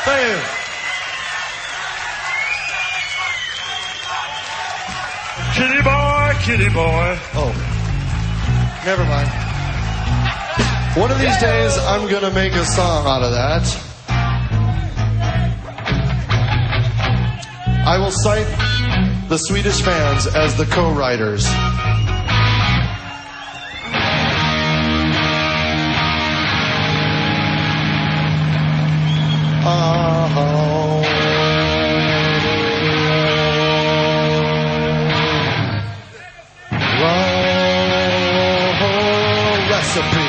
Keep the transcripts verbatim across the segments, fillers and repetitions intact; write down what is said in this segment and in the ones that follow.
Thank you. Kitty boy, kitty boy. Oh, never mind. One of these days, I'm gonna make a song out of that. I will cite the Swedish fans as the co-writers. Oh. Oh, recipe.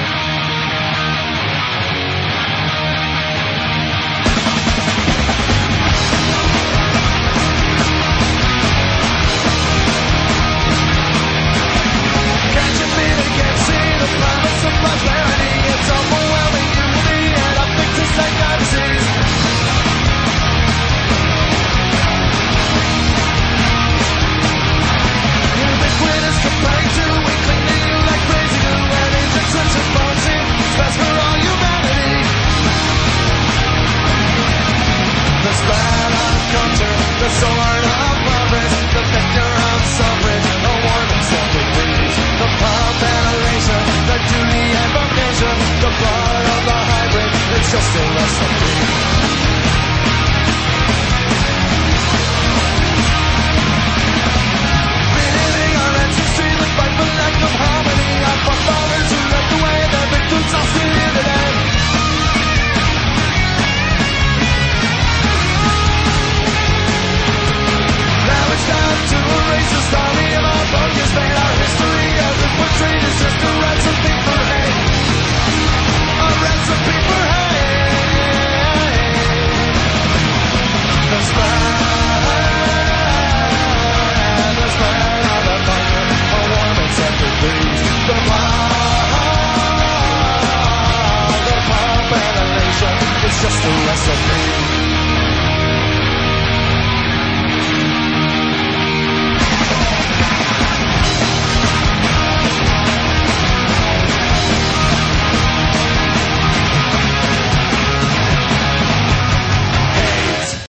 The sword of progress, the victor of suffrage, the war that self-defeats, the pump and elation, the duty and vocation, the blood of the hybrid, it's just a